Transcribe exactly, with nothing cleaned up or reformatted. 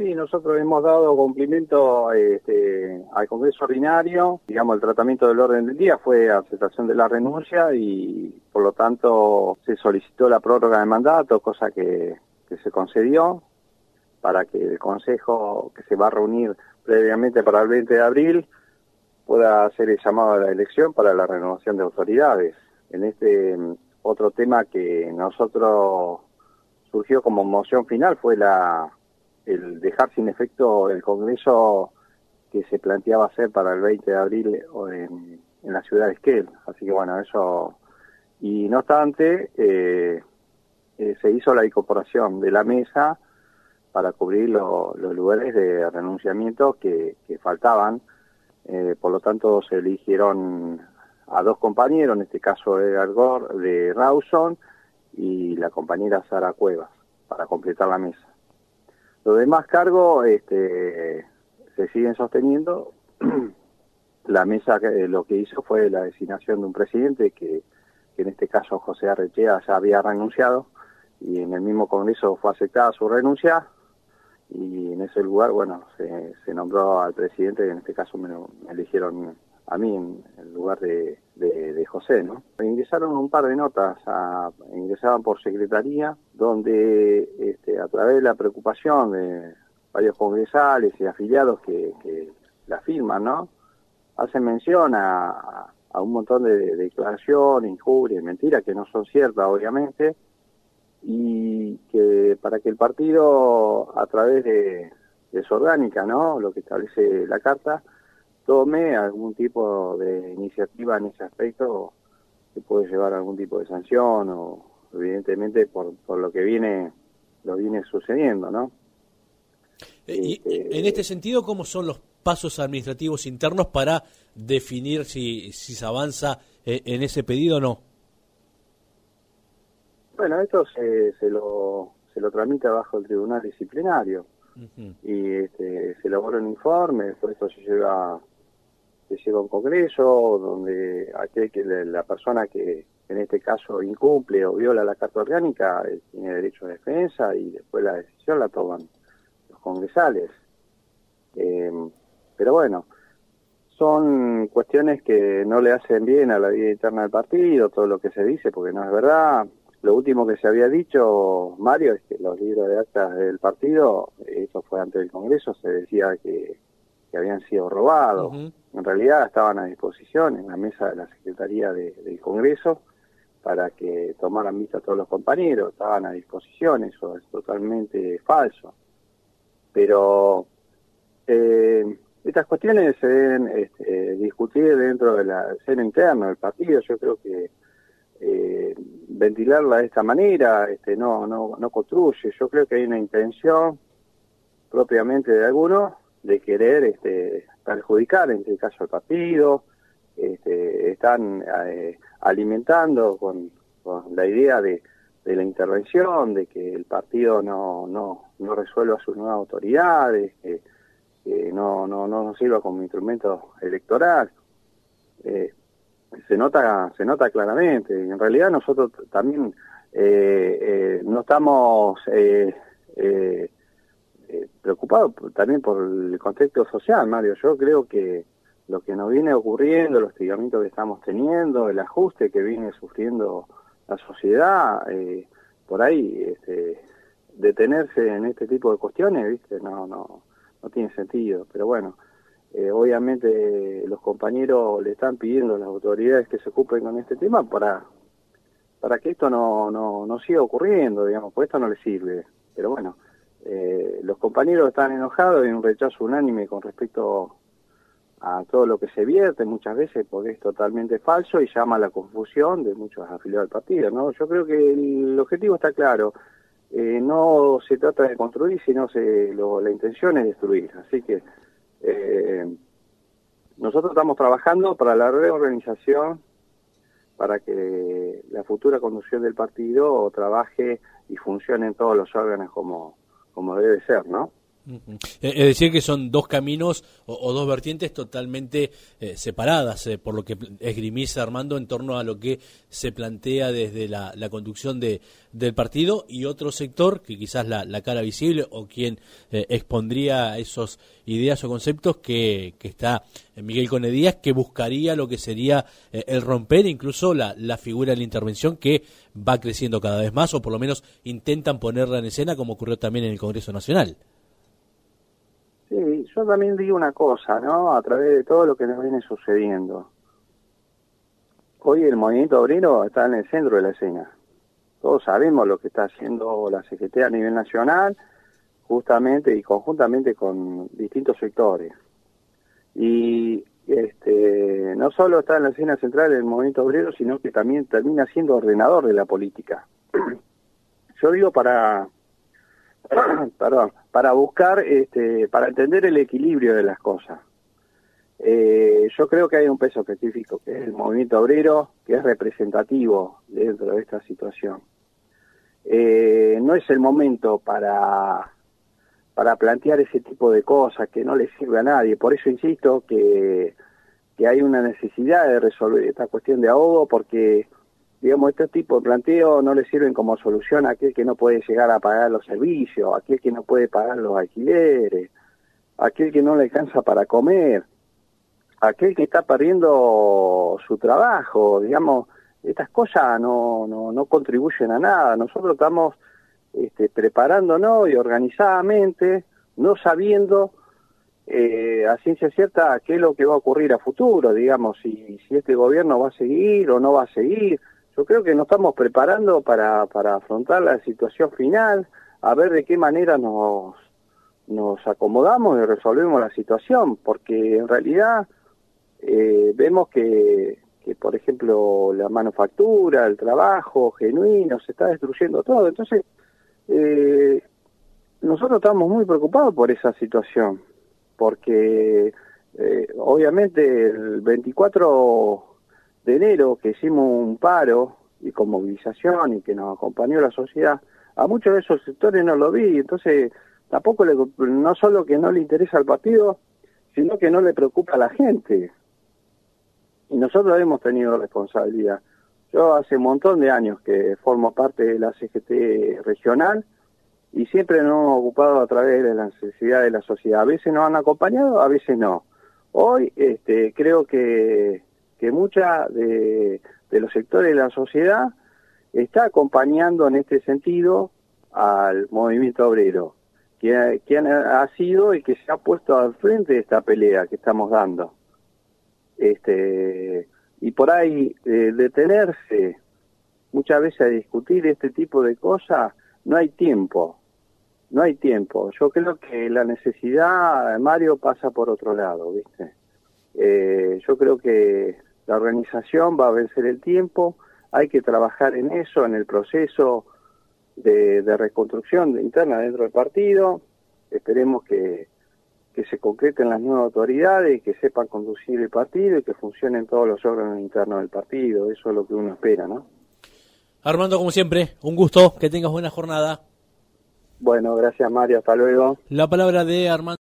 Sí, nosotros hemos dado cumplimiento este, al Congreso Ordinario. Digamos, el tratamiento del orden del día fue aceptación de la renuncia y, por lo tanto, se solicitó la prórroga de mandato, cosa que, que se concedió, para que el Consejo, que se va a reunir previamente para el veinte de abril, pueda hacer el llamado a la elección para la renovación de autoridades. En este otro tema que nosotros surgió como moción final fue la el dejar sin efecto el Congreso que se planteaba hacer para el veinte de abril en, en la ciudad de Esquel. Así que bueno, eso... Y no obstante, eh, eh, se hizo la incorporación de la mesa para cubrir lo, los lugares de renunciamiento que, que faltaban. Eh, por lo tanto, se eligieron a dos compañeros, en este caso Edgar Gor de Rawson y la compañera Sara Cuevas, para completar la mesa. Los demás cargos este, se siguen sosteniendo. La mesa eh, lo que hizo fue la designación de un presidente que, que en este caso José Arrechea ya había renunciado y en el mismo Congreso fue aceptada su renuncia y en ese lugar, bueno, se, se nombró al presidente, en este caso me, me eligieron a mí en, en lugar de, de, de José, ¿no? Ingresaron un par de notas, a, ingresaban por secretaría, donde este, a través de la preocupación de varios congresales y afiliados que, que la firman, ¿no? Hacen mención a, a un montón de, de declaraciones, injurias, mentiras que no son ciertas, obviamente, y que para que el partido, a través de, de su orgánica, ¿no? Lo que establece la Carta, tome algún tipo de iniciativa en ese aspecto que puede llevar a algún tipo de sanción o evidentemente por, por lo que viene lo viene sucediendo, ¿no? Y este, en este sentido, ¿cómo son los pasos administrativos internos para definir si, si se avanza eh, en ese pedido o no? Bueno, esto se, se lo se lo tramita bajo el Tribunal Disciplinario. Uh-huh. Y este, se elabora un informe, después esto se lleva se lleva a un congreso donde aquel que la persona que en este caso incumple o viola la Carta Orgánica eh, tiene derecho a defensa y después la decisión la toman los congresales. Eh, pero bueno, son cuestiones que no le hacen bien a la vida interna del partido, todo lo que se dice, porque no es verdad. Lo último que se había dicho, Mario, es que los libros de actas del partido, eso fue antes del Congreso, se decía que, que habían sido robados. Uh-huh. En realidad estaban a disposición en la mesa de la Secretaría de, del Congreso para que tomaran vista a todos los compañeros, estaban a disposición, eso es totalmente falso. Pero eh, estas cuestiones se deben este, discutir dentro del seno interno del partido. Yo creo que Eh, ventilarla de esta manera este, no, no, no construye. Yo creo que hay una intención propiamente de algunos de querer este, perjudicar, en este caso, al partido. Este, están eh, alimentando con, con la idea de, de la intervención, de que el partido no, no, no resuelva sus nuevas autoridades, que, que no, no, no nos sirva como instrumento electoral. Eh, se nota se nota claramente. En realidad nosotros también eh, eh, no estamos eh, eh, eh, preocupados también por el contexto social, Mario. Yo creo que lo que nos viene ocurriendo, los hostigamientos que estamos teniendo, el ajuste que viene sufriendo la sociedad, eh, por ahí este, detenerse en este tipo de cuestiones, viste, no no no tiene sentido. Pero bueno, Eh, obviamente los compañeros le están pidiendo a las autoridades que se ocupen con este tema para para que esto no no, no siga ocurriendo, digamos, porque esto no les sirve. Pero bueno, eh, los compañeros están enojados y un rechazo unánime con respecto a todo lo que se vierte muchas veces porque es totalmente falso y llama a la confusión de muchos afiliados del partido, ¿no? Yo creo que el objetivo está claro. Eh, no se trata de construir, sino se, lo, la intención es destruir. Así que Eh, nosotros estamos trabajando para la reorganización, para que la futura conducción del partido trabaje y funcione en todos los órganos como, como debe ser, ¿no? Es decir, que son dos caminos o, o dos vertientes totalmente eh, separadas, eh, por lo que esgrimís, Armando, en torno a lo que se plantea desde la, la conducción de, del partido, y otro sector, que quizás la, la cara visible o quien eh, expondría esos ideas o conceptos, que, que está Miguel Cone Díaz, que buscaría lo que sería eh, el romper incluso la, la figura de la intervención, que va creciendo cada vez más, o por lo menos intentan ponerla en escena, como ocurrió también en el Congreso Nacional. Sí, yo también digo una cosa, ¿no? A través de todo lo que nos viene sucediendo. Hoy el movimiento obrero está en el centro de la escena. Todos sabemos lo que está haciendo la C G T a nivel nacional, justamente y conjuntamente con distintos sectores. Y este no solo está en la escena central del movimiento obrero, sino que también termina siendo ordenador de la política. Yo digo para... perdón, para buscar, este, para entender el equilibrio de las cosas. Eh, yo creo que hay un peso específico, que es el movimiento obrero, que es representativo dentro de esta situación. Eh, no es el momento para, para plantear ese tipo de cosas que no le sirve a nadie. Por eso insisto que, que hay una necesidad de resolver esta cuestión de ahogo, porque digamos, este tipo de planteo no le sirven como solución a aquel que no puede llegar a pagar los servicios, a aquel que no puede pagar los alquileres, a aquel que no le alcanza para comer, a aquel que está perdiendo su trabajo. Digamos, estas cosas no, no, no contribuyen a nada. Nosotros estamos este, preparándonos y organizadamente, no sabiendo eh, a ciencia cierta qué es lo que va a ocurrir a futuro, digamos, si, si este gobierno va a seguir o no va a seguir. Yo creo que nos estamos preparando para, para afrontar la situación final, a ver de qué manera nos, nos acomodamos y resolvemos la situación, porque en realidad eh, vemos que, que, por ejemplo, la manufactura, el trabajo genuino, se está destruyendo todo. Entonces, eh, nosotros estamos muy preocupados por esa situación, porque eh, obviamente el veinticuatro de enero, que hicimos un paro y con movilización y que nos acompañó la sociedad, a muchos de esos sectores no lo vi. Entonces tampoco le, no solo que no le interesa al partido, sino que no le preocupa a la gente, y nosotros hemos tenido responsabilidad. Yo hace un montón de años que formo parte de la C G T regional y siempre nos hemos ocupado a través de la necesidad de la sociedad. A veces nos han acompañado, a veces no. Hoy este, creo que que mucha de, de los sectores de la sociedad está acompañando en este sentido al movimiento obrero, que, que ha sido el que se ha puesto al frente de esta pelea que estamos dando. Este, y por ahí eh, detenerse muchas veces a discutir este tipo de cosas, no hay tiempo, no hay tiempo. Yo creo que la necesidad, Mario, pasa por otro lado, ¿viste? Eh, yo creo que la organización va a vencer el tiempo, hay que trabajar en eso, en el proceso de, de reconstrucción interna dentro del partido. Esperemos que, que se concreten las nuevas autoridades, que sepan conducir el partido y que funcionen todos los órganos internos del partido. Eso es lo que uno espera, ¿no? Armando, como siempre, un gusto, que tengas buena jornada. Bueno, gracias Mario, hasta luego. La palabra de Armando.